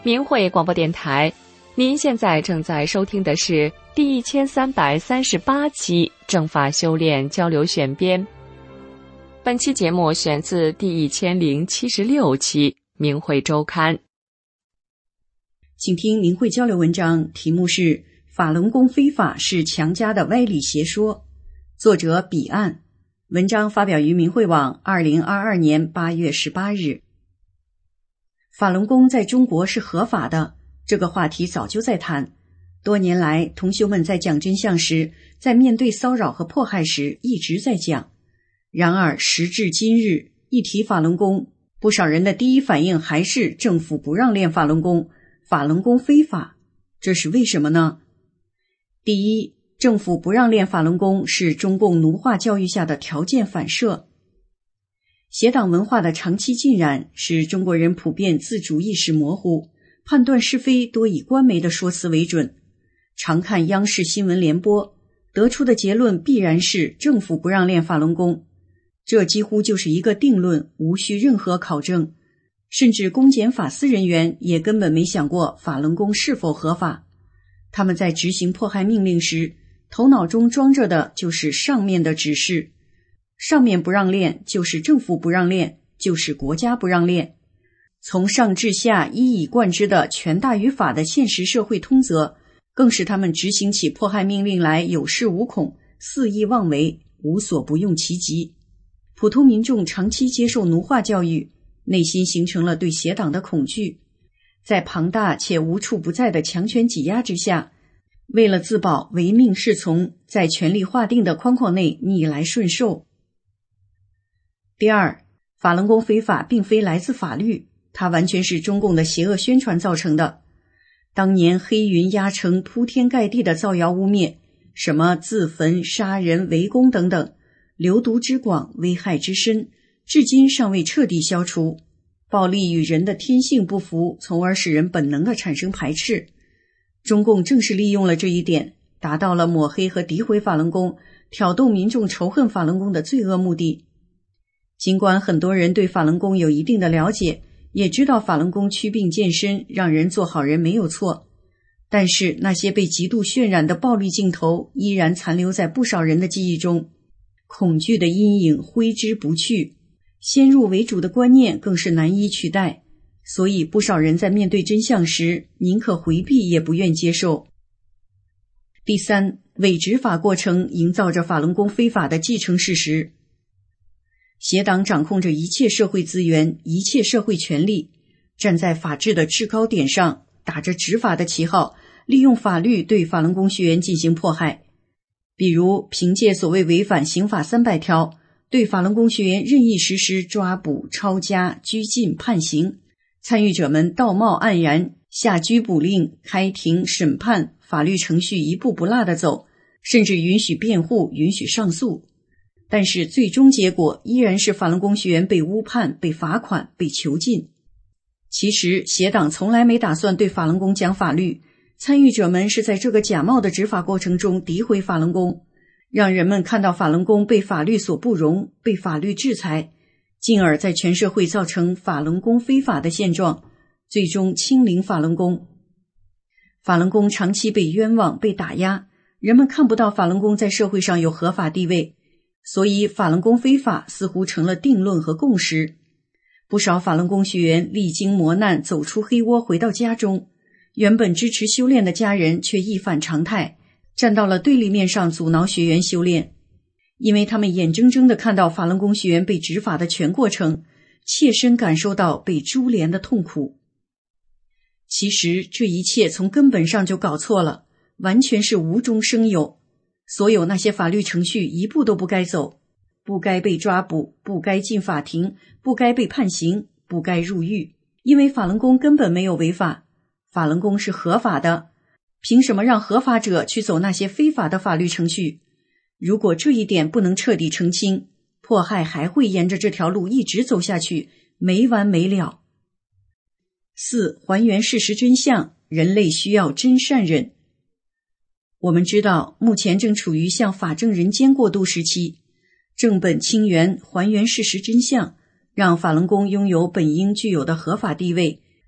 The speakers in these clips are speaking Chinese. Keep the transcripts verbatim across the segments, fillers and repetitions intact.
明慧广播电台，您现在正在收听的是第一千三百三十八期正法修炼交流选编。本期节目选自第一千零七十六期明慧周刊。 请听明慧交流文章，题目是法轮功非法是强加的歪理邪说，作者彼岸。文章发表于明慧网二零二二年八月十八日。法轮功在中国是合法的，这个话题早就在谈。多年来，同修们在讲真相时，在面对骚扰和迫害时一直在讲。然而时至今日，一提法轮功，不少人的第一反应还是政府不让练法轮功，法轮功非法。这是为什么呢？第一，政府不让练法轮功是中共奴化教育下的条件反射。邪党文化的长期浸染，使中国人普遍自主意识模糊，判断是非多以官媒的说辞为准。常看央视新闻联播，得出的结论必然是政府不让练法轮功，这几乎就是一个定论，无需任何考证。甚至公检法司人员也根本没想过法轮功是否合法。他们在执行迫害命令时，头脑中装着的就是上面的指示，上面不让练，就是政府不让练，就是国家不让练。从上至下一以贯之的权大于法的现实社会通则，更使他们执行起迫害命令来有恃无恐，肆意妄为，无所不用其极。普通民众长期接受奴化教育，内心形成了对邪党的恐惧，在庞大且无处不在的强权挤压之下，为了自保，唯命是从，在权力划定的框框内逆来顺受。第二，法轮功非法并非来自法律，它完全是中共的邪恶宣传造成的。当年黑云压城，铺天盖地的造谣污蔑，什么自焚、杀人、围攻等等，流毒之广，危害之深，至今尚未彻底消除。暴力与人的天性不符，从而使人本能地产生排斥。中共正是利用了这一点，达到了抹黑和诋毁法轮功，挑动民众仇恨法轮功的罪恶目的。尽管很多人对法轮功有一定的了解，也知道法轮功祛病健身，让人做好人没有错，但是那些被极度渲染的暴力镜头依然残留在不少人的记忆中，恐惧的阴影挥之不去，先入为主的观念更是难以取代，所以不少人在面对真相时，宁可回避也不愿接受。第三，伪执法过程营造着法轮功非法的既成事实。邪党掌控着一切社会资源，一切社会权利，站在法治的制高点上，打着执法的旗号，利用法律对法轮功学员进行迫害。比如凭借所谓违反刑法三百条，对法轮功学员任意实施抓捕、抄家、拘禁、判刑，参与者们道貌岸然，下拘捕令、开庭、审判，法律程序一步不落地走，甚至允许辩护，允许上诉。但是最终结果依然是法轮功学员被误判、被罚款、被囚禁。其实邪党从来没打算对法轮功讲法律，参与者们是在这个假冒的执法过程中诋毁法轮功，让人们看到法轮功被法律所不容，被法律制裁，进而在全社会造成法轮功非法的现状，最终清零法轮功。法轮功长期被冤枉、被打压，人们看不到法轮功在社会上有合法地位，所以法轮功非法似乎成了定论和共识。不少法轮功学员历经磨难，走出黑窝回到家中，原本支持修炼的家人却一反常态，站到了对立面上阻挠学员修炼。因为他们眼睁睁地看到法轮功学员被执法的全过程，切身感受到被株连的痛苦。其实这一切从根本上就搞错了，完全是无中生有。所有那些法律程序一步都不该走，不该被抓捕，不该进法庭，不该被判刑，不该入狱，因为法轮功根本没有违法，法轮功是合法的，凭什么让合法者去走那些非法的法律程序？如果这一点不能彻底澄清，迫害还会沿着这条路一直走下去，没完没了。四、还原事实真相，人类需要真善忍。我们知道，目前正处于向法正人间过渡时期，正本清源，还原事实真相，让法轮功拥有本应具有的合法地位，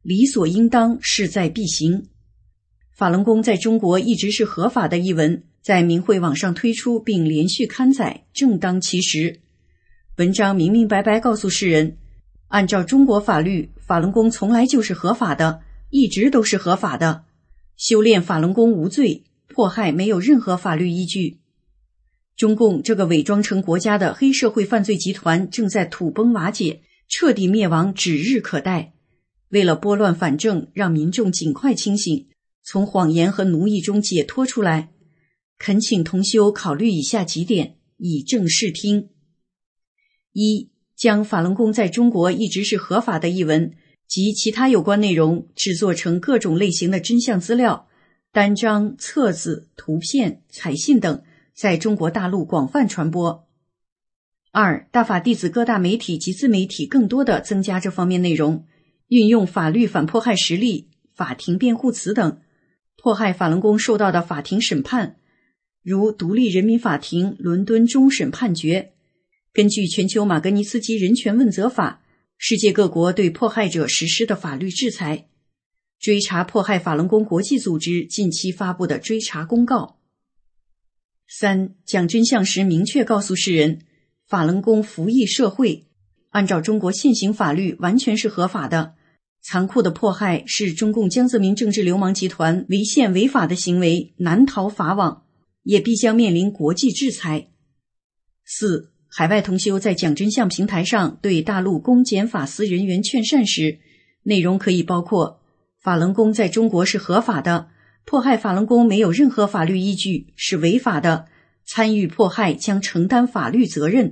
理所应当，势在必行。法轮功在中国一直是合法的一文在明慧网上推出并连续刊载，正当其时。文章明明白白告诉世人，按照中国法律，法轮功从来就是合法的，一直都是合法的。修炼法轮功无罪，迫害没有任何法律依据。中共这个伪装成国家的黑社会犯罪集团正在土崩瓦解，彻底灭亡指日可待。为了拨乱反正，让民众尽快清醒，从谎言和奴役中解脱出来，恳请同修考虑以下几点，以正视听。一、将法轮功在中国一直是合法的一文及其他有关内容制作成各种类型的真相资料、单张、册子、图片、彩信等，在中国大陆广泛传播。二、大法弟子各大媒体及自媒体更多地增加这方面内容，运用法律反迫害实例、法庭辩护词等，迫害法轮功受到的法庭审判，如独立人民法庭伦敦终审判决。根据全球马格尼茨基人权问责法，世界各国对迫害者实施的法律制裁，追查迫害法轮功国际组织近期发布的追查公告。三、讲真相时明确告诉世人，法轮功服役社会，按照中国现行法律完全是合法的。残酷的迫害是中共江泽民政治流氓集团违宪违法的行为，难逃法网，也必将面临国际制裁。四、海外同修在讲真相平台上对大陆公检法司人员劝善时，内容可以包括法轮功在中国是合法的，迫害法轮功没有任何法律依据，是违法的，参与迫害将承担法律责任。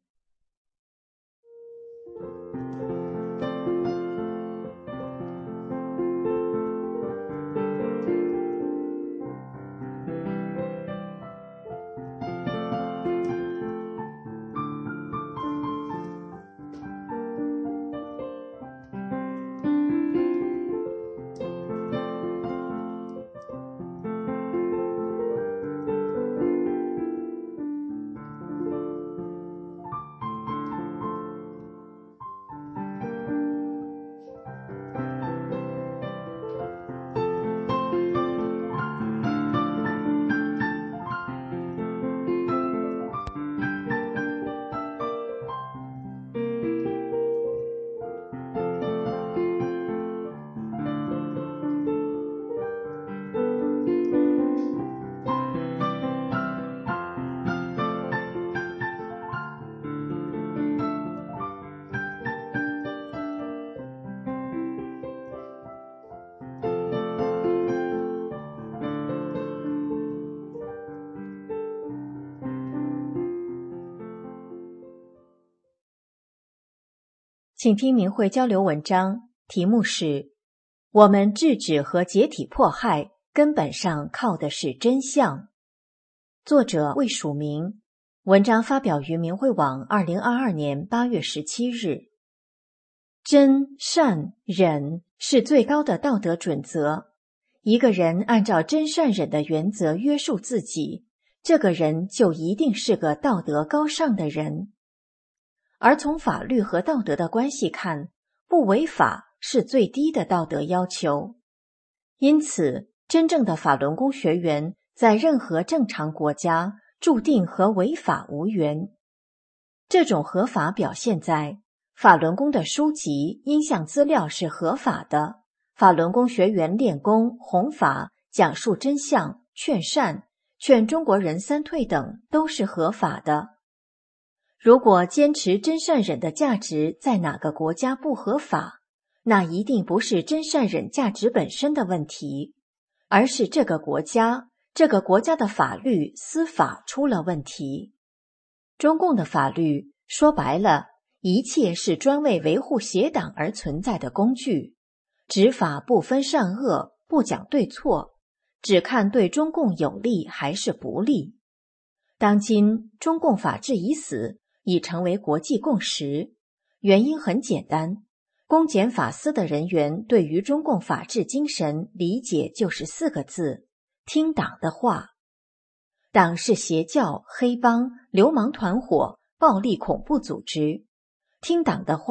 请听明慧交流文章，题目是我们制止和解体迫害根本上靠的是真相。作者未署名，文章发表于明慧网二零二二年八月十七日。真、善、忍是最高的道德准则，一个人按照真善忍的原则约束自己，这个人就一定是个道德高尚的人。而从法律和道德的关系看，不违法是最低的道德要求。因此，真正的法轮功学员在任何正常国家注定和违法无缘。这种合法表现在法轮功的书籍、音像资料是合法的，法轮功学员练功、弘法、讲述真相、劝善、劝中国人三退等都是合法的。如果坚持真善忍的价值在哪个国家不合法，那一定不是真善忍价值本身的问题，而是这个国家、这个国家的法律、司法出了问题。中共的法律说白了，一切是专为维护邪党而存在的工具，执法不分善恶，不讲对错，只看对中共有利还是不利。当今中共法治已死，已成为国际共识，原因很简单，公检法司的人员对于中共法治精神理解就是四个字：听党的话。党是邪教、黑帮、流氓团伙、暴力恐怖组织，听党的话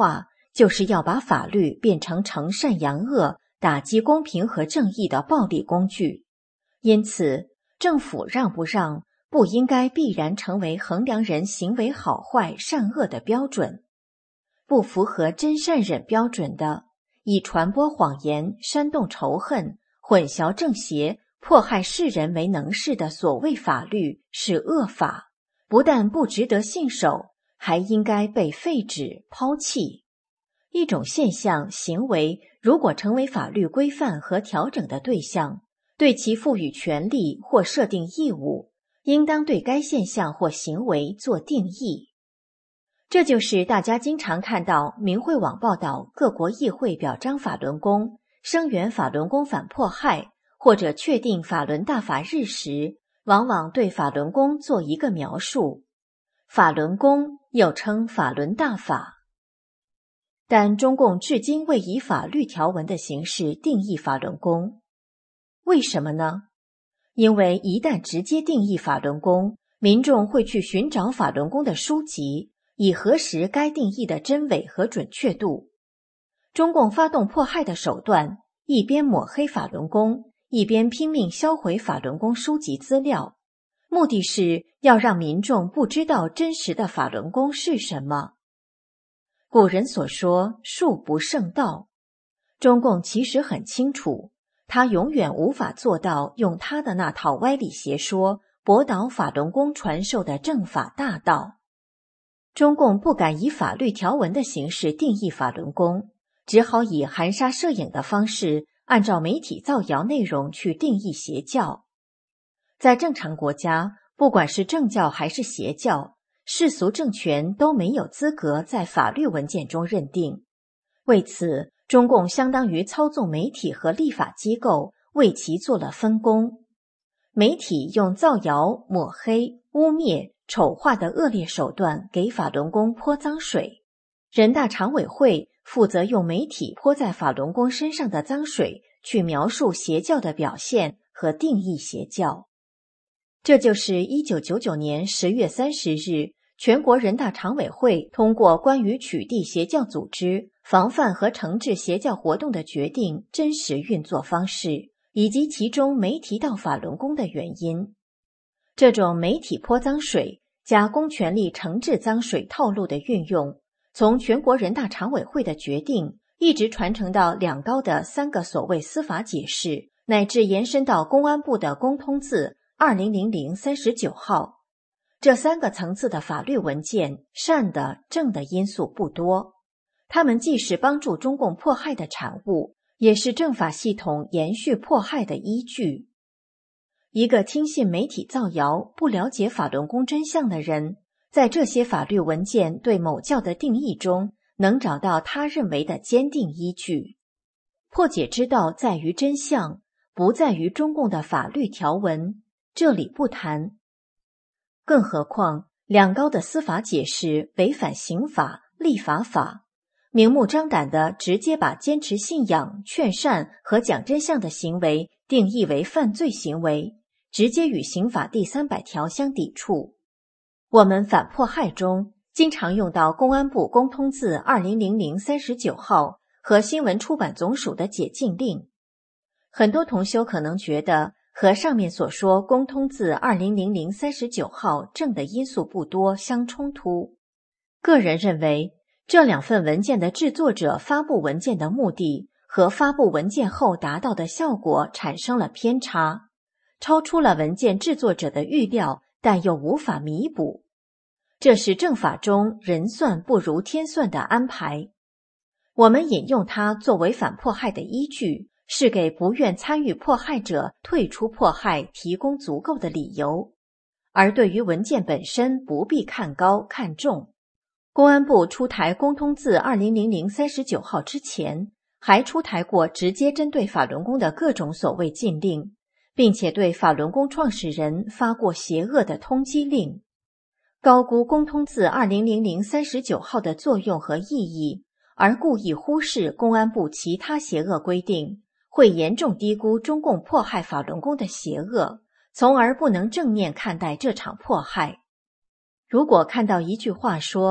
就是要把法律变成惩善扬恶、打击公平和正义的暴力工具。因此，政府让不让不应该必然成为衡量人行为好坏善恶的标准。不符合真善忍标准的，以传播谎言、煽动仇恨、混淆正邪、迫害世人为能事的所谓法律是恶法，不但不值得信守，还应该被废止、抛弃。一种现象、行为如果成为法律规范和调整的对象，对其赋予权利或设定义务，应当对该现象或行为做定义。这就是大家经常看到明慧网报道各国议会表彰法轮功、声援法轮功反迫害，或者确定法轮大法日时，往往对法轮功做一个描述。法轮功又称法轮大法。但中共至今未以法律条文的形式定义法轮功。为什么呢？因为一旦直接定义法轮功，民众会去寻找法轮功的书籍，以核实该定义的真伪和准确度。中共发动迫害的手段，一边抹黑法轮功，一边拼命销毁法轮功书籍资料，目的是要让民众不知道真实的法轮功是什么。古人所说术不胜道，中共其实很清楚，他永远无法做到用他的那套歪理邪说驳倒法轮功传授的正法大道。中共不敢以法律条文的形式定义法轮功，只好以含沙射影的方式按照媒体造谣内容去定义邪教。在正常国家，不管是正教还是邪教，世俗政权都没有资格在法律文件中认定。为此，中共相当于操纵媒体和立法机构，为其做了分工。媒体用造谣、抹黑、污蔑、丑化的恶劣手段给法轮功泼脏水，人大常委会负责用媒体泼在法轮功身上的脏水去描述邪教的表现和定义邪教。这就是一九九九年十月三十日全国人大常委会通过关于取缔邪教组织、防范和惩治邪教活动的决定真实运作方式，以及其中没提到法轮功的原因。这种媒体泼脏水加公权力惩治脏水套路的运用，从全国人大常委会的决定一直传承到两高的三个所谓司法解释，乃至延伸到公安部的公通字二零零零三十九号。这三个层次的法律文件，善的、正的因素不多，它们既是帮助中共迫害的产物，也是政法系统延续迫害的依据。一个听信媒体造谣、不了解法轮功真相的人，在这些法律文件对某教的定义中，能找到他认为的坚定依据。破解之道在于真相，不在于中共的法律条文，这里不谈。更何况，两高的司法解释违反刑法、立法法，明目张胆地直接把坚持信仰、劝善和讲真相的行为定义为犯罪行为，直接与刑法第三百条相抵触。我们反迫害中经常用到公安部公通字二零零零三十九号和新闻出版总署的解禁令。很多同修可能觉得和上面所说公通字二零零零三十九号正的因素不多相冲突。个人认为，这两份文件的制作者发布文件的目的和发布文件后达到的效果产生了偏差，超出了文件制作者的预料，但又无法弥补。这是政法中人算不如天算的安排。我们引用它作为反迫害的依据，是给不愿参与迫害者退出迫害提供足够的理由，而对于文件本身不必看高看重。公安部出台公通字二零零零三十九号之前，还出台过直接针对法轮功的各种所谓禁令，并且对法轮功创始人发过邪恶的通缉令。高估公通字二零零零三十九号的作用和意义，而故意忽视公安部其他邪恶规定，会严重低估中共迫害法轮功的邪恶，从而不能正面看待这场迫害。如果看到一句话说，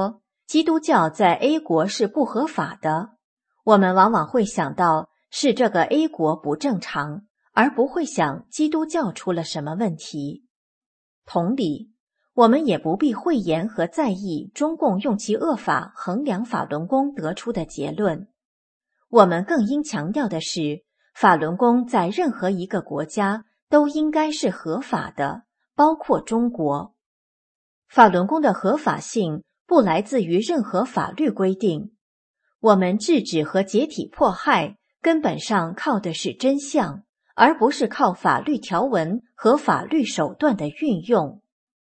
基督教在 A 国是不合法的，我们往往会想到是这个 A 国不正常，而不会想基督教出了什么问题。同理，我们也不必讳言和在意中共用其恶法衡量法轮功得出的结论。我们更应强调的是，法轮功在任何一个国家都应该是合法的，包括中国。法轮功的合法性不来自于任何法律规定，我们制止和解体迫害根本上靠的是真相，而不是靠法律条文和法律手段的运用。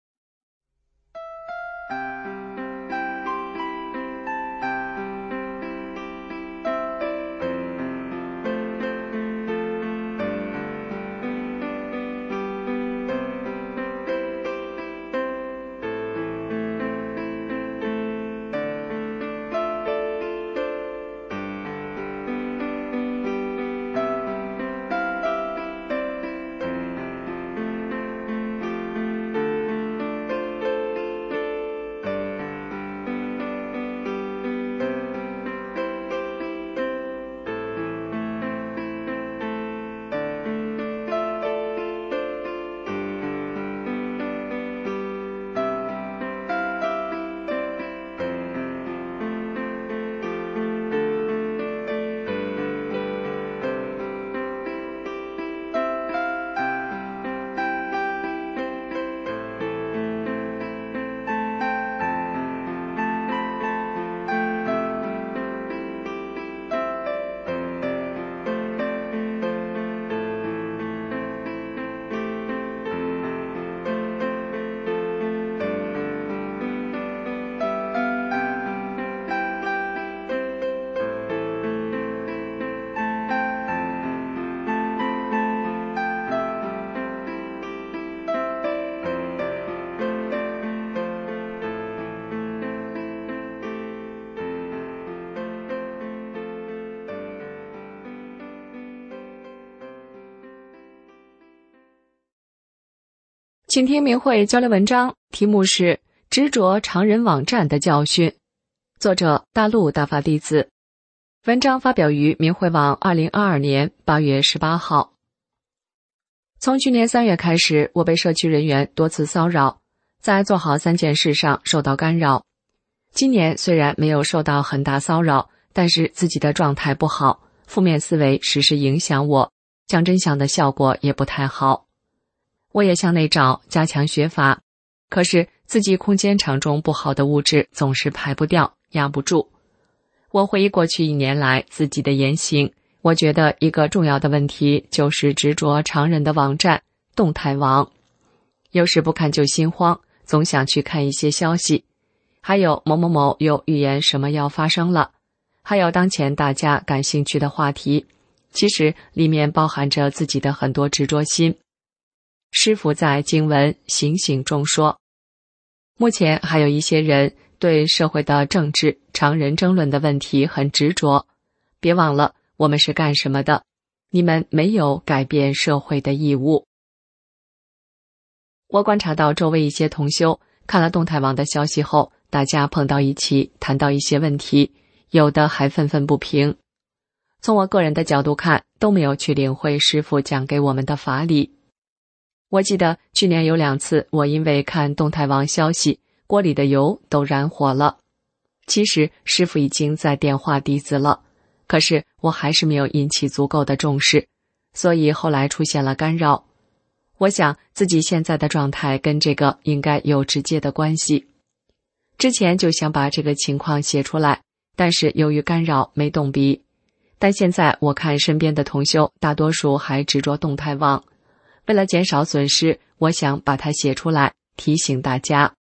请听明慧交流文章，题目是执着常人网站的教训，作者大陆大法弟子。文章发表于明慧网二零二二年八月十八号。从去年三月开始，我被社区人员多次骚扰，在做好三件事上受到干扰。今年虽然没有受到很大骚扰，但是自己的状态不好，负面思维时时影响我，讲真相的效果也不太好。我也向内找，加强学法，可是自己空间场中不好的物质总是排不掉，压不住。我回忆过去一年来自己的言行，我觉得一个重要的问题就是执着常人的网站动态网。有时不看就心慌，总想去看一些消息，还有某某某有预言什么要发生了，还有当前大家感兴趣的话题，其实里面包含着自己的很多执着心。师父在经文行行中说，目前还有一些人对社会的政治常人争论的问题很执着，别忘了我们是干什么的，你们没有改变社会的义务。我观察到周围一些同修看了动态网的消息后，大家碰到一起谈到一些问题，有的还愤愤不平。从我个人的角度看，都没有去领会师父讲给我们的法理。我记得去年有两次，我因为看动态网消息，锅里的油都燃火了。其实师父已经在点化弟子了，可是我还是没有引起足够的重视，所以后来出现了干扰。我想自己现在的状态跟这个应该有直接的关系。之前就想把这个情况写出来，但是由于干扰没动笔。但现在我看身边的同修大多数还执着动态网，为了减少损失，我想把它写出来，提醒大家。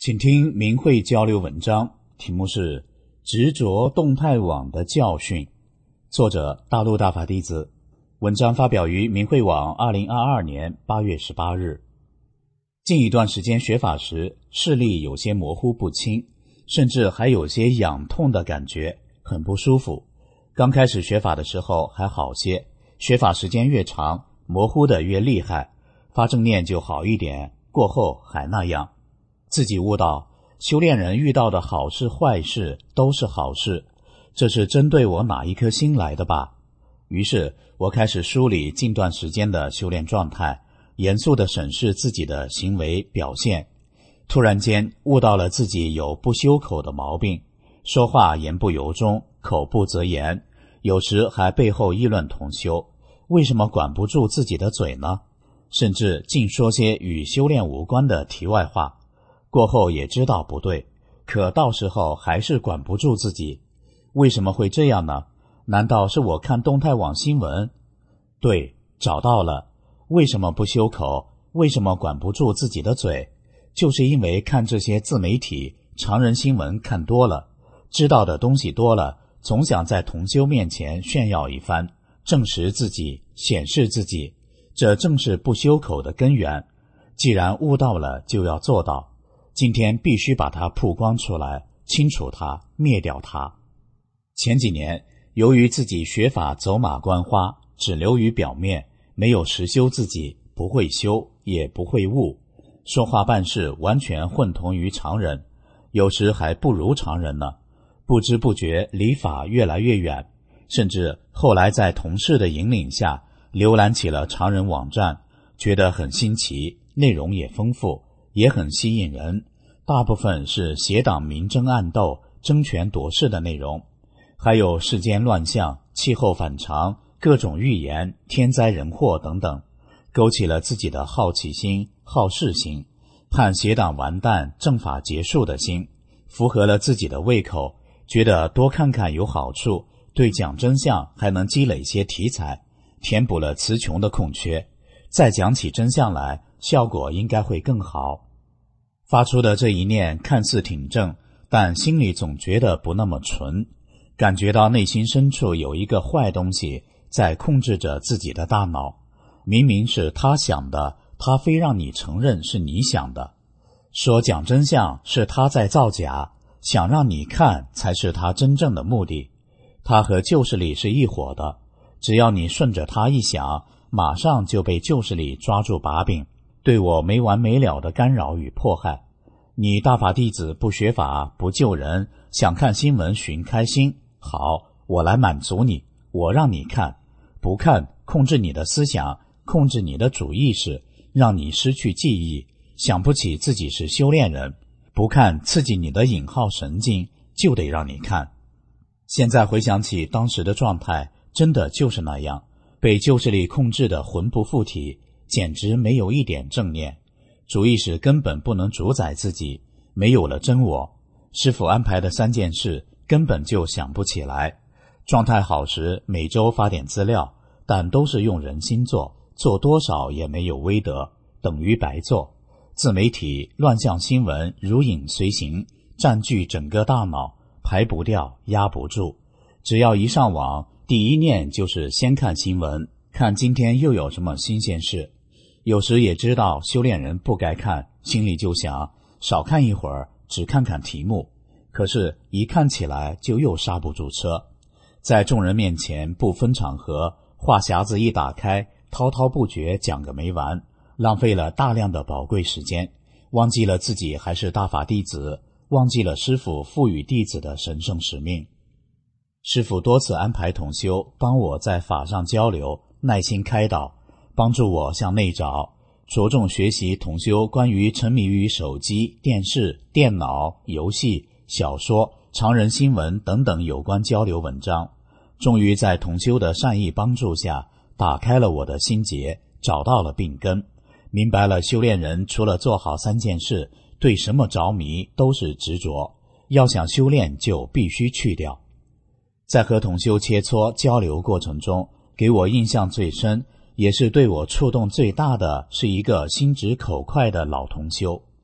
请听明慧交流文章，题目是执着动态网的教训，作者大陆大法弟子。文章发表于明慧网二零二二年八月十八日。近一段时间学法时，视力有些模糊不清，甚至还有些痒痛的感觉，很不舒服。刚开始学法的时候还好些，学法时间越长，模糊的越厉害，发正念就好一点，过后还那样。自己悟到，修炼人遇到的好事坏事都是好事，这是针对我哪一颗心来的吧？于是我开始梳理近段时间的修炼状态，严肃地审视自己的行为表现。突然间悟到了自己有不修口的毛病，说话言不由衷，口不择言，有时还背后议论同修，为什么管不住自己的嘴呢？甚至竟说些与修炼无关的题外话。过后也知道不对，可到时候还是管不住自己。为什么会这样呢？难道是我看动态网新闻？对，找到了。为什么不修口？为什么管不住自己的嘴？就是因为看这些自媒体、常人新闻看多了，知道的东西多了，总想在同修面前炫耀一番，证实自己，显示自己，这正是不修口的根源。既然悟到了，就要做到。今天必须把它曝光出来，清除它，灭掉它。前几年，由于自己学法走马观花，只流于表面，没有实修自己，不会修，也不会悟，说话办事完全混同于常人，有时还不如常人呢。不知不觉离法越来越远，甚至后来在同事的引领下，浏览起了常人网站，觉得很新奇，内容也丰富，也很吸引人，大部分是邪党明争暗斗、争权夺势的内容，还有世间乱象、气候反常、各种预言、天灾人祸等等，勾起了自己的好奇心、好事心，盼邪党完蛋、正法结束的心，符合了自己的胃口，觉得多看看有好处，对讲真相还能积累些题材，填补了词穷的空缺，再讲起真相来，效果应该会更好。发出的这一念看似挺正，但心里总觉得不那么纯，感觉到内心深处有一个坏东西在控制着自己的大脑，明明是他想的，他非让你承认是你想的，说讲真相是他在造假，想让你看才是他真正的目的。他和旧势力是一伙的，只要你顺着他一想，马上就被旧势力抓住把柄，对我没完没了的干扰与迫害。你大法弟子不学法，不救人，想看新闻寻开心，好，我来满足你，我让你看，不看控制你的思想，控制你的主意识，让你失去记忆，想不起自己是修炼人，不看刺激你的引号神经，就得让你看。现在回想起当时的状态，真的就是那样，被旧势力控制的魂不附体，简直没有一点正念，主意识根本不能主宰自己，没有了真我。师父安排的三件事根本就想不起来。状态好时每周发点资料，但都是用人心做，做多少也没有威德，等于白做。自媒体乱象新闻如影随形，占据整个大脑，排不掉，压不住。只要一上网，第一念就是先看新闻，看今天又有什么新鲜事。有时也知道修炼人不该看，心里就想少看一会儿，只看看题目，可是一看起来就又刹不住车。在众人面前不分场合，话匣子一打开，滔滔不绝讲个没完，浪费了大量的宝贵时间，忘记了自己还是大法弟子，忘记了师父赋予弟子的神圣使命。师父多次安排同修帮我在法上交流，耐心开导，帮助我向内找，着重学习同修关于沉迷于手机、电视、电脑、游戏、小说、常人新闻等等有关交流文章。终于在同修的善意帮助下，打开了我的心结，找到了病根，明白了修炼人除了做好三件事，对什么着迷都是执着，要想修炼就必须去掉。在和同修切磋交流过程中，给我印象最深，也是对我触动最大的，是一个心直口快的老同修。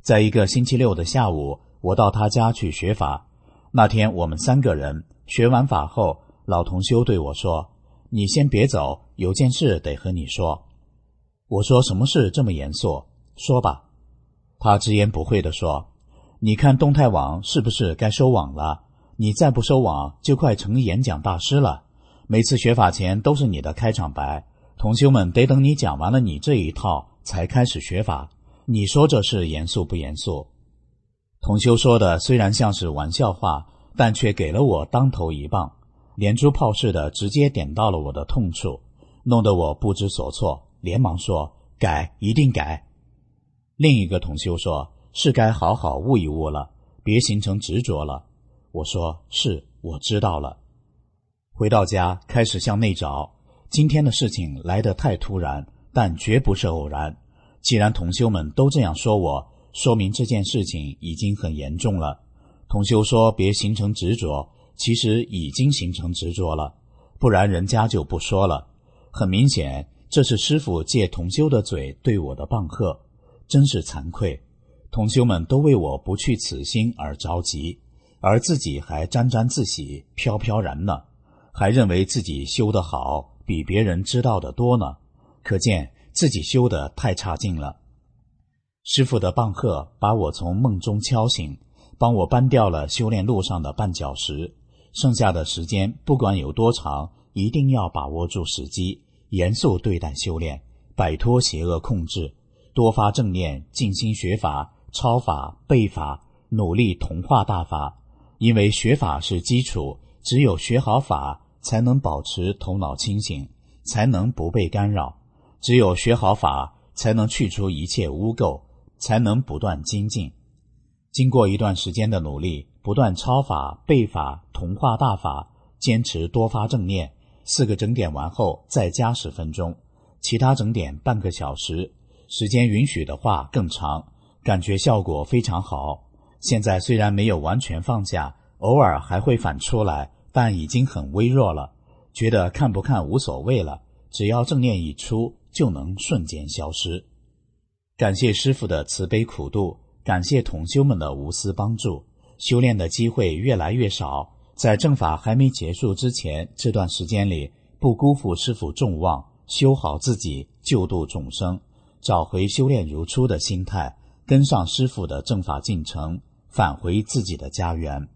在一个星期六的下午，我到他家去学法。那天我们三个人学完法后，老同修对我说，你先别走，有件事得和你说。我说，什么事这么严肃？说吧。他直言不讳地说，你看动态网是不是该收网了？你再不收网，就快成演讲大师了。每次学法前都是你的开场白，同修们得等你讲完了你这一套才开始学法。你说这事严肃不严肃？同修说的虽然像是玩笑话，但却给了我当头一棒，连珠炮似的直接点到了我的痛处，弄得我不知所措，连忙说，改，一定改。另一个同修说，是该好好悟一悟了，别形成执着了。我说，是，我知道了。回到家开始向内找，今天的事情来得太突然，但绝不是偶然。既然同修们都这样说我，说明这件事情已经很严重了。同修说别形成执着，其实已经形成执着了，不然人家就不说了。很明显，这是师父借同修的嘴对我的棒喝，真是惭愧。同修们都为我不去此心而着急，而自己还沾沾自喜，飘飘然呢，还认为自己修得好，比别人知道的多呢，可见自己修得太差劲了。师父的棒喝把我从梦中敲醒，帮我搬掉了修炼路上的绊脚石，剩下的时间不管有多长，一定要把握住时机，严肃对待修炼，摆脱邪恶控制，多发正念，静心学法，抄法，背法，努力同化大法。因为学法是基础，只有学好法，才能保持头脑清醒，才能不被干扰。只有学好法，才能去除一切污垢，才能不断精进。经过一段时间的努力，不断抄法、背法、同化大法，坚持多发正念，四个整点完后再加十分钟，其他整点半个小时，时间允许的话更长，感觉效果非常好。现在虽然没有完全放下，偶尔还会反出来，但已经很微弱了，觉得看不看无所谓了，只要正念一出，就能瞬间消失。感谢师父的慈悲苦度，感谢同修们的无私帮助，修炼的机会越来越少。在正法还没结束之前，这段时间里，不辜负师父众望，修好自己，救度众生，找回修炼如初的心态，跟上师父的正法进程，返回自己的家园。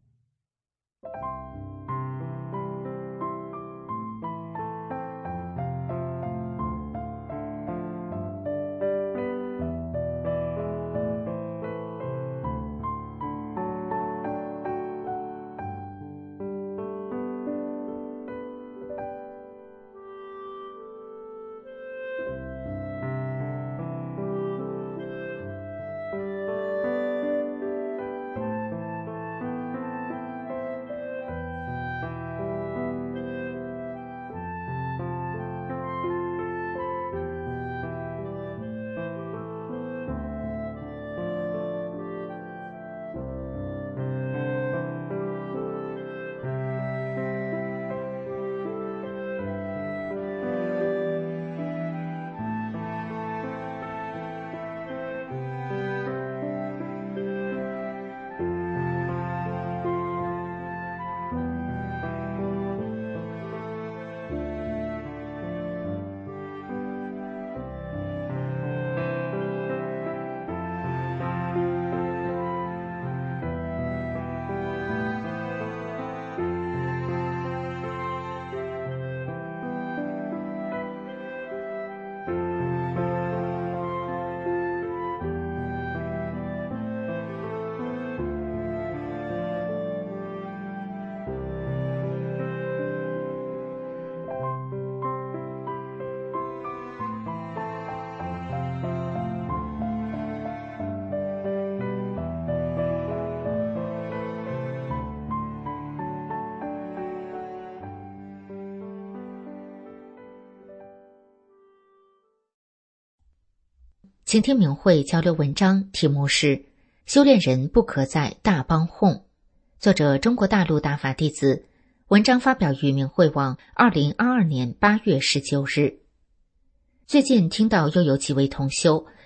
请听明慧交流文章，题目是修炼人不可在大帮哄，作者中国大陆大法弟子，文章发表于明慧网二零二二年八月十九日。最近听到又有几位同修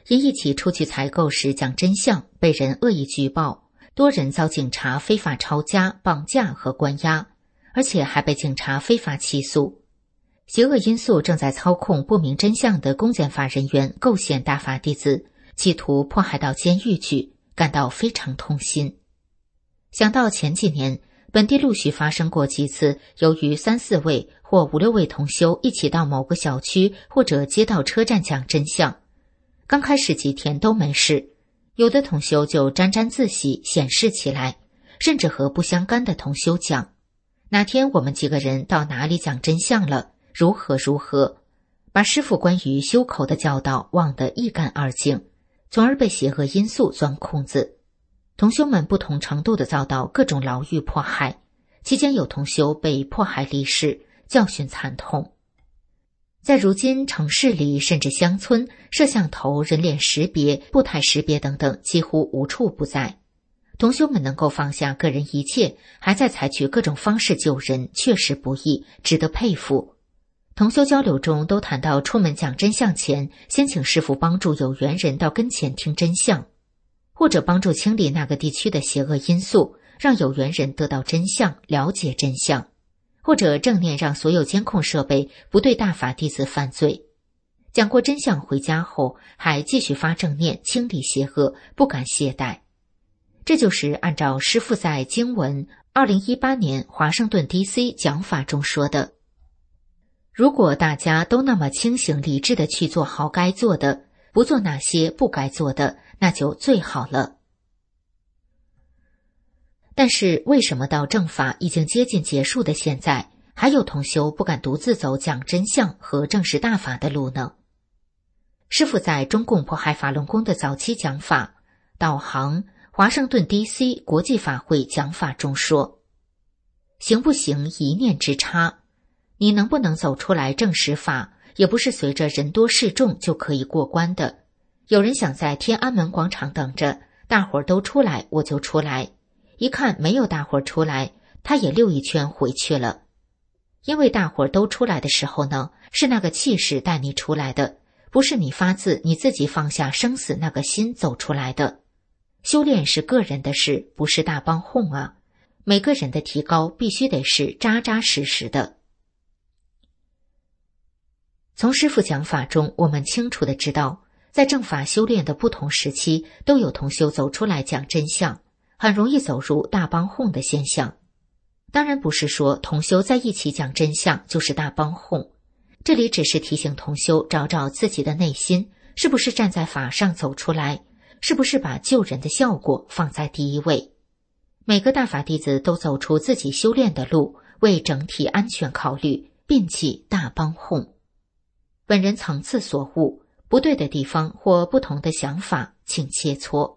因一起出去采购时讲真相，被人恶意举报，多人遭警察非法抄家、绑架和关押，而且还被警察非法起诉。邪恶因素正在操控不明真相的公检法人员构陷大法弟子，企图迫害到监狱去，感到非常痛心。想到前几年本地陆续发生过几次由于三四位或五六位同修一起到某个小区或者街道车站讲真相，刚开始几天都没事，有的同修就沾沾自喜显示起来，甚至和不相干的同修讲，哪天我们几个人到哪里讲真相了，如何如何，把师父关于修口的教导忘得一干二净，从而被邪恶因素钻空子。同修们不同程度地遭到各种牢狱迫害，期间有同修被迫害离世，教训惨痛。在如今城市里甚至乡村，摄像头、人脸识别、步态识别等等几乎无处不在。同修们能够放下个人一切，还在采取各种方式救人，确实不易，值得佩服。同修交流中都谈到出门讲真相前，先请师父帮助有缘人到跟前听真相，或者帮助清理那个地区的邪恶因素，让有缘人得到真相，了解真相，或者正念让所有监控设备不对大法弟子犯罪。讲过真相回家后，还继续发正念清理邪恶，不敢懈怠。这就是按照师父在经文二零一八年华盛顿 D C 讲法中说的，如果大家都那么清醒理智地去做好该做的，不做那些不该做的，那就最好了。但是为什么到正法已经接近结束的现在，还有同修不敢独自走讲真相和证实大法的路呢？师父在中共迫害法轮功的早期讲法导航华盛顿 D C 国际法会讲法中说，行不行一念之差，你能不能走出来证实法，也不是随着人多势众就可以过关的。有人想在天安门广场等着，大伙儿都出来我就出来，一看没有大伙儿出来，他也溜一圈回去了。因为大伙儿都出来的时候呢，是那个气势带你出来的，不是你发自你自己放下生死那个心走出来的。修炼是个人的事，不是大帮哄啊，每个人的提高必须得是扎扎实实的。从师父讲法中，我们清楚地知道，在正法修炼的不同时期，都有同修走出来讲真相，很容易走入大帮哄的现象。当然不是说同修在一起讲真相就是大帮哄，这里只是提醒同修找找自己的内心，是不是站在法上走出来，是不是把救人的效果放在第一位。每个大法弟子都走出自己修炼的路，为整体安全考虑，摒弃大帮哄。本人层次所悟，不对的地方或不同的想法，请切磋。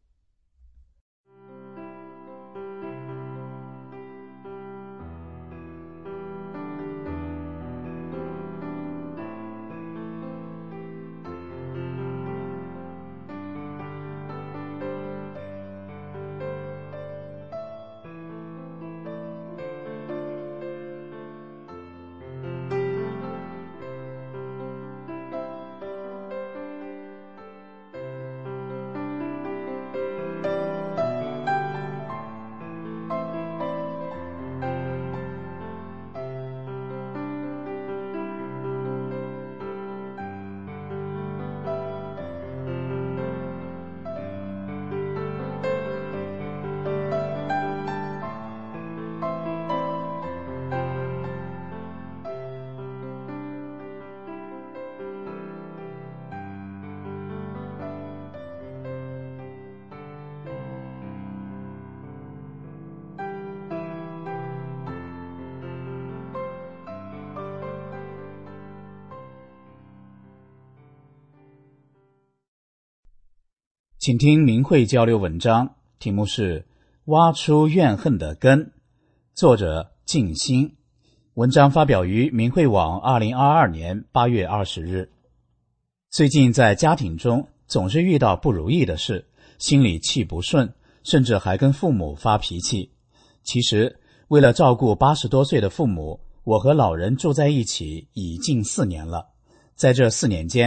请听明慧交流文章，题目是挖出怨恨的根，作者静心。文章发表于明慧网二零二二年八月二十日。最近在家庭中总是遇到不如意的事，心里气不顺，甚至还跟父母发脾气。其实为了照顾八十多岁的父母，我和老人住在一起已近四年了。在这四年间，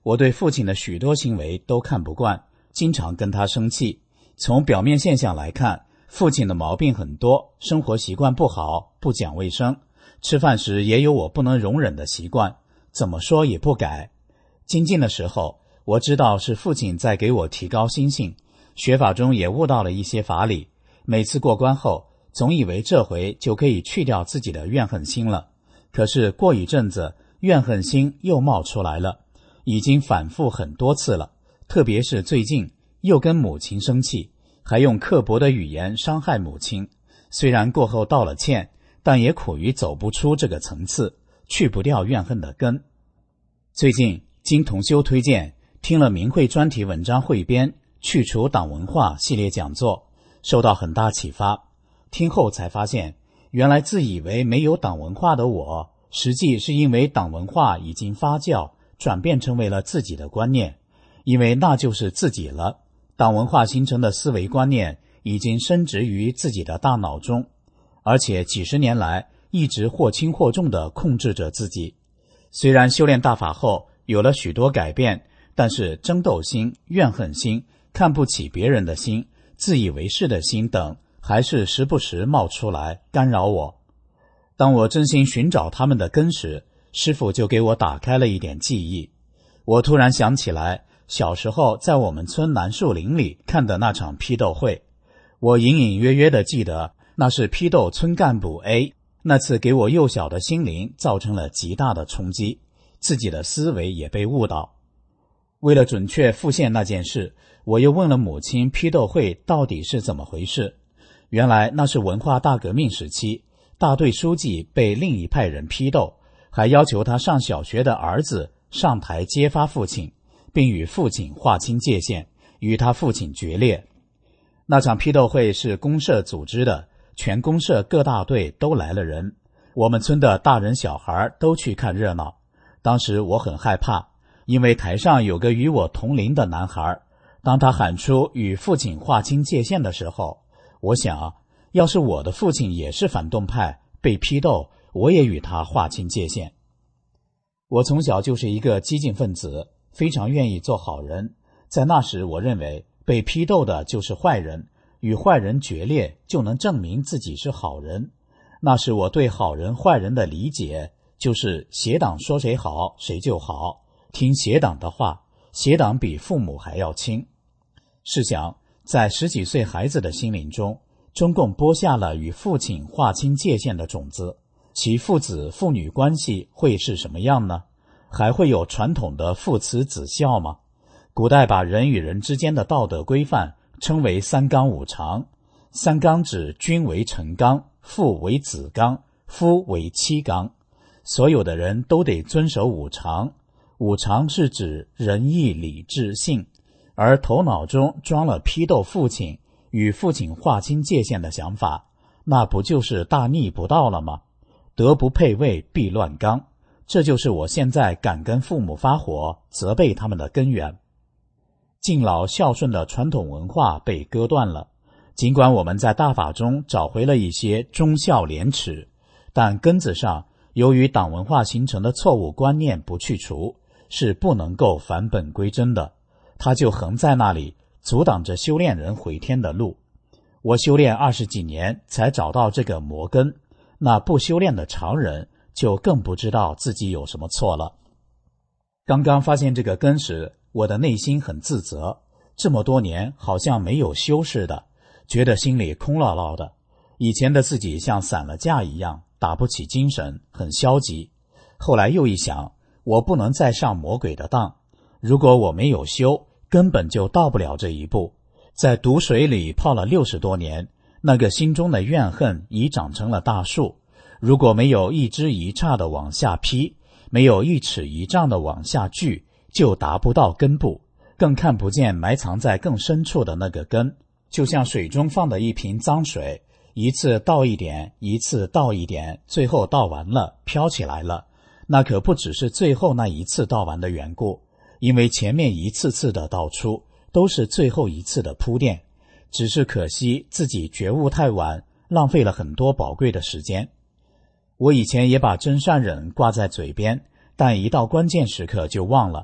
我对父亲的许多行为都看不惯，经常跟他生气。从表面现象来看，父亲的毛病很多，生活习惯不好，不讲卫生，吃饭时也有我不能容忍的习惯，怎么说也不改。精进的时候，我知道是父亲在给我提高心性，学法中也悟到了一些法理。每次过关后，总以为这回就可以去掉自己的怨恨心了，可是过一阵子，怨恨心又冒出来了，已经反复很多次了。特别是最近又跟母亲生气，还用刻薄的语言伤害母亲。虽然过后道了歉，但也苦于走不出这个层次，去不掉怨恨的根。最近经同修推荐，听了明慧专题文章汇编去除党文化系列讲座，受到很大启发。听后才发现，原来自以为没有党文化的我，实际是因为党文化已经发酵，转变成为了自己的观念，因为那就是自己了。党文化形成的思维观念已经深植于自己的大脑中，而且几十年来一直或轻或重地控制着自己。虽然修炼大法后有了许多改变，但是争斗心、怨恨心、看不起别人的心、自以为是的心等还是时不时冒出来干扰我。当我真心寻找他们的根时，师父就给我打开了一点记忆。我突然想起来，小时候在我们村南树林里看的那场批斗会，我隐隐约约地记得那是批斗村干部 A， 那次给我幼小的心灵造成了极大的冲击，自己的思维也被误导。为了准确复现那件事，我又问了母亲批斗会到底是怎么回事。原来那是文化大革命时期，大队书记被另一派人批斗，还要求他上小学的儿子上台揭发父亲，并与父亲划清界限，与他父亲决裂。那场批斗会是公社组织的，全公社各大队都来了人，我们村的大人小孩都去看热闹。当时我很害怕，因为台上有个与我同龄的男孩，当他喊出与父亲划清界限的时候，我想，要是我的父亲也是反动派，被批斗，我也与他划清界限。我从小就是一个激进分子，非常愿意做好人。在那时，我认为被批斗的就是坏人，与坏人决裂就能证明自己是好人。那时我对好人坏人的理解，就是邪党说谁好谁就好，听邪党的话，邪党比父母还要亲。试想，在十几岁孩子的心灵中，中共播下了与父亲划清界限的种子，其父子父女关系会是什么样呢？还会有传统的父慈子孝吗？古代把人与人之间的道德规范称为三纲五常。三纲指君为臣纲，父为子纲，夫为妻纲。所有的人都得遵守五常。五常是指仁义礼智信，而头脑中装了批斗父亲、与父亲划清界限的想法，那不就是大逆不道了吗？德不配位，必乱纲。这就是我现在敢跟父母发火、责备他们的根源。敬老孝顺的传统文化被割断了，尽管我们在大法中找回了一些忠孝廉耻，但根子上由于党文化形成的错误观念不去除，是不能够返本归真的，它就横在那里，阻挡着修炼人回天的路。我修炼二十几年才找到这个魔根，那不修炼的常人就更不知道自己有什么错了。刚刚发现这个根时，我的内心很自责，这么多年好像没有修似的，觉得心里空落落的。以前的自己像散了架一样，打不起精神，很消极。后来又一想，我不能再上魔鬼的当，如果我没有修，根本就到不了这一步。在毒水里泡了六十多年，那个心中的怨恨已长成了大树，如果没有一枝一杈的往下劈，没有一尺一丈的往下锯，就达不到根部，更看不见埋藏在更深处的那个根。就像水中放的一瓶脏水，一次倒一点，一次倒一点，最后倒完了，飘起来了。那可不只是最后那一次倒完的缘故，因为前面一次次的倒出，都是最后一次的铺垫。只是可惜自己觉悟太晚，浪费了很多宝贵的时间。我以前也把真善忍挂在嘴边，但一到关键时刻就忘了。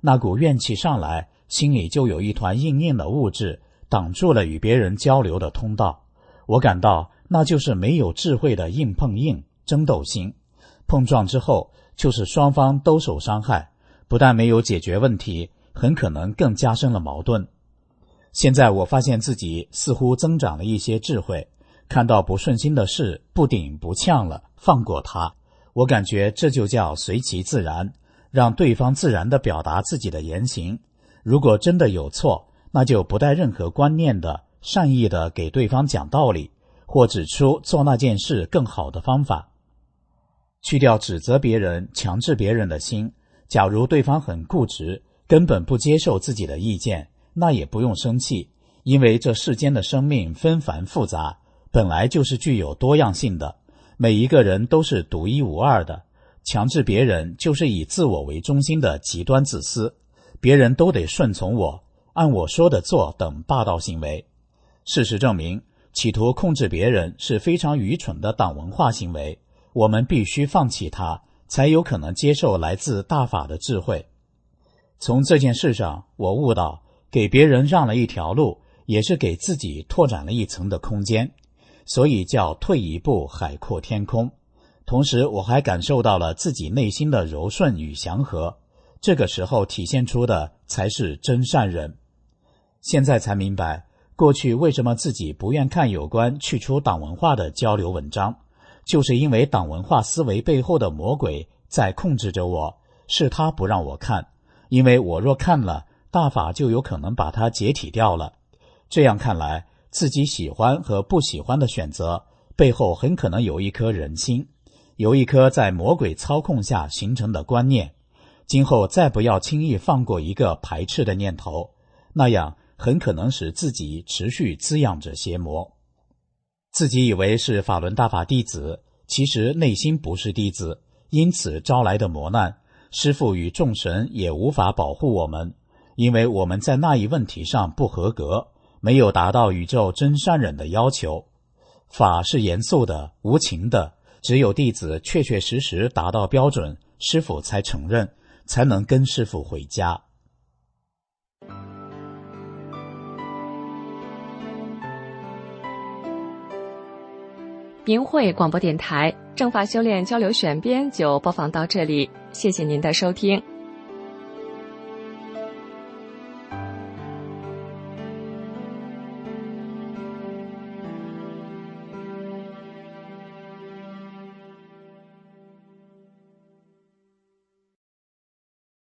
那股怨气上来，心里就有一团硬硬的物质挡住了与别人交流的通道。我感到那就是没有智慧的硬碰硬、争斗心。碰撞之后，就是双方都受伤害，不但没有解决问题，很可能更加深了矛盾。现在我发现自己似乎增长了一些智慧，看到不顺心的事不顶不呛了，放过它。我感觉这就叫随其自然，让对方自然地表达自己的言行。如果真的有错，那就不带任何观念的善意的给对方讲道理，或指出做那件事更好的方法。去掉指责别人、强制别人的心。假如对方很固执，根本不接受自己的意见，那也不用生气，因为这世间的生命纷繁复杂，本来就是具有多样性的，每一个人都是独一无二的。强制别人就是以自我为中心的极端自私，别人都得顺从我，按我说的做等霸道行为。事实证明，企图控制别人是非常愚蠢的党文化行为，我们必须放弃它，才有可能接受来自大法的智慧。从这件事上，我悟到，给别人让了一条路，也是给自己拓展了一层的空间，所以叫退一步海阔天空。同时我还感受到了自己内心的柔顺与祥和，这个时候体现出的才是真善人。现在才明白，过去为什么自己不愿看有关去除党文化的交流文章，就是因为党文化思维背后的魔鬼在控制着我，是他不让我看，因为我若看了，大法就有可能把它解体掉了。这样看来，自己喜欢和不喜欢的选择背后很可能有一颗人心，有一颗在魔鬼操控下形成的观念。今后再不要轻易放过一个排斥的念头，那样很可能使自己持续滋养着邪魔。自己以为是法轮大法弟子，其实内心不是弟子，因此招来的磨难，师父与众神也无法保护我们，因为我们在那一问题上不合格，没有达到宇宙真善忍的要求。法是严肃的、无情的，只有弟子确确实实达到标准，师父才承认，才能跟师父回家。 明慧广播电台正法修炼交流选编就播放到这里，谢谢您的收听。